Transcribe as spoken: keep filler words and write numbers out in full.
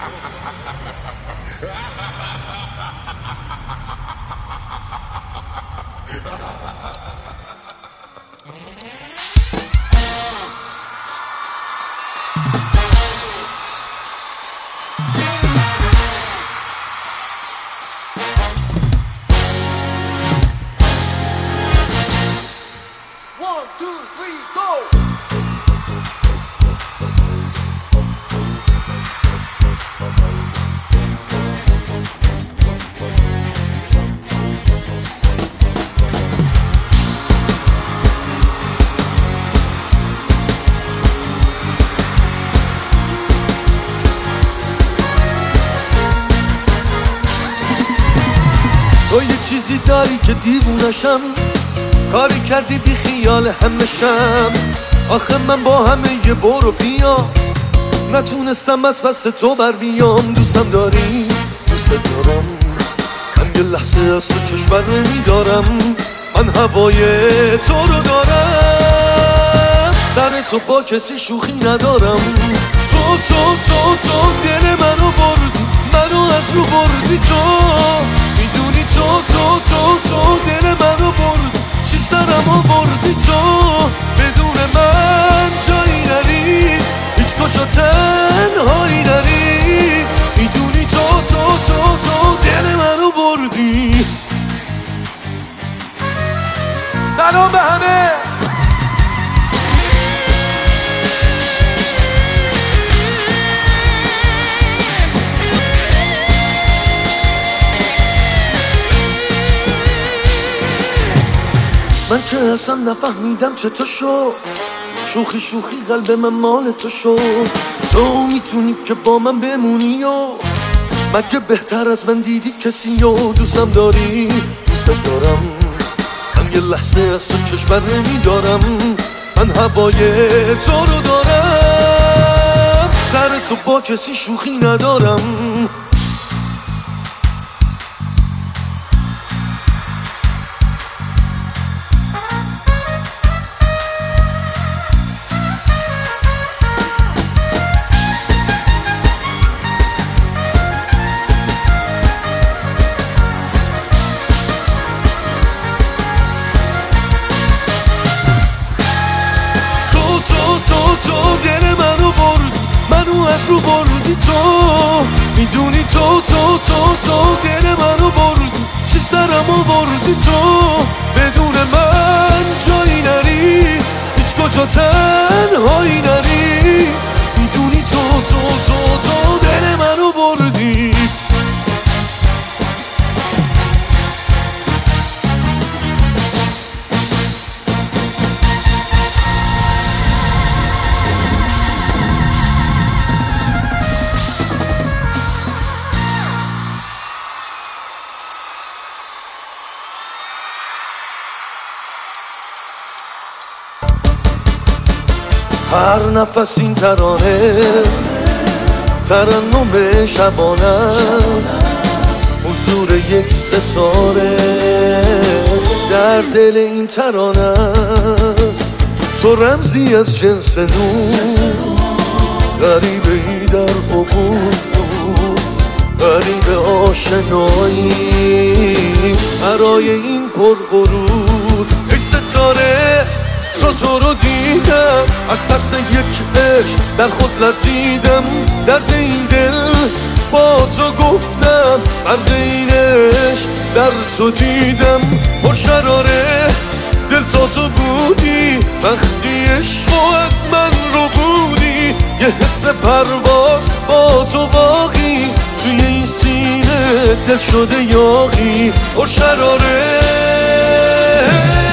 تو یه چیزی داری که دیوونشم، کاری کردی بی خیال همشم. آخه من با همه یه برو بیا نتونستم از پس تو بر بیام. دوستم داری، دوست دارم، من یه لحظه از تو چشم بر نمیدارم. من هوای تو رو دارم، سر تو با کسی شوخی ندارم. تو تو تو تو دل منو بردی، منو از رو بردی. تو میدونی تو تو تو تو دل منو بردی، چی سرمو بردی. تو بدون من جایی نری، هیچ کجا تنهایی نری. میدونی تو تو تو تو دل منو بردی. سلام به همه. من که اصلا نفهمیدم چه تو شد، شوخی شوخی قلب من مال تو شد. تو میتونی که با من بمونی و مگه بهتر از من دیدی کسی و دوستم داری، دوست دارم، من یه لحظه از تو چشم بر نمیدارم. من هوای تو رو دارم، سر تو با کسی شوخی ندارم. تو دل منو بردی، منو از رو بردی. تو میدونی تو تو تو تو دل منو بردی، چی سرمو بردی. تو بدون من جایی نری، هیچ کجا تنهایی نری. میدونی تو تو تو تو دل منو بردی. هر نفس این ترانه ترنم شبانه است، حضور یک ستاره در دل این ترانه است. تو رمزی از جنس نور، غریبه ای در عبور، غریب آشنایی برای این پرغرور. ای ستاره تو تو رو دیدم، از ترس یک عشق در خود لرزیدم. درد این دل با تو گفتم، مرد این عشق در تو دیدم. پرشراره دل تا تو بودی، وقتی عشقو از من رو بودی. یه حس پرواز با تو باقی، توی این سینه دل شده یاغی. پرشراره